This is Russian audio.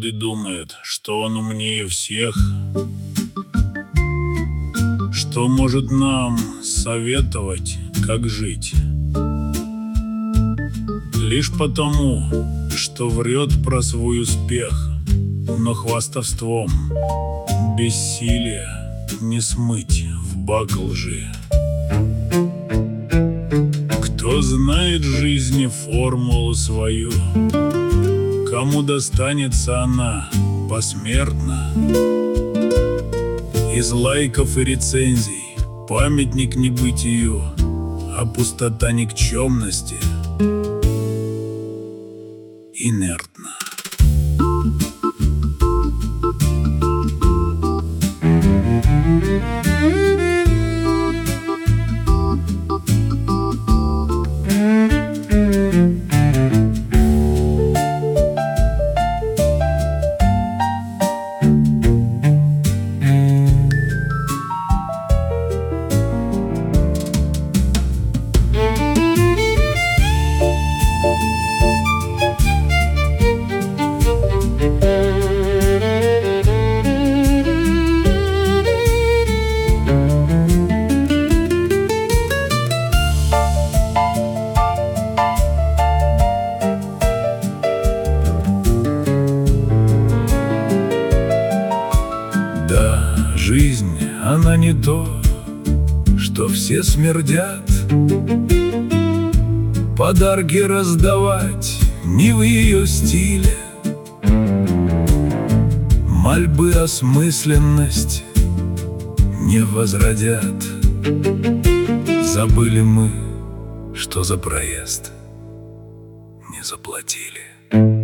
и думает, что он умнее всех, что может нам советовать, как жить. Лишь потому, что врет про свой успех, но хвастовством бессилие не смыть в бак лжи. Кто знает в жизни формулу свою, кому достанется она посмертно. Из лайков и рецензий памятник небытию, а пустота никчемности инертна. Да, жизнь, она не то, что все смердят. Подарки раздавать не в ее стиле. Мольбы осмысленность не возродят. Забыли мы, что за проезд не заплатили.